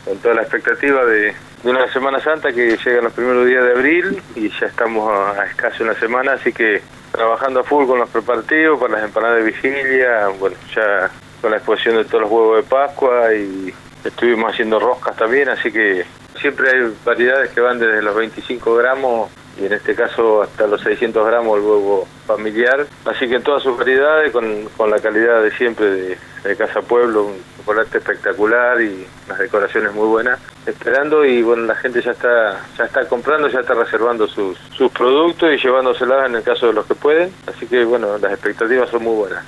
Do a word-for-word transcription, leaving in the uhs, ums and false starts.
con toda la expectativa de, de una Semana Santa que llega en los primeros días de abril y ya estamos a, a escaso una semana, así que trabajando a full con los preparativos para las empanadas de vigilia, bueno, ya con la exposición de todos los huevos de Pascua y estuvimos haciendo roscas también, así que siempre hay variedades que van desde los veinticinco gramos y en este caso hasta los seiscientos gramos el huevo familiar, así que en todas sus variedades, con, con la calidad de siempre de, de Casa Pueblo, un chocolate espectacular y unas decoraciones muy buenas, esperando y bueno, la gente ya está ya está comprando, ya está reservando sus, sus productos y llevándoselas en el caso de los que pueden, así que bueno, las expectativas son muy buenas.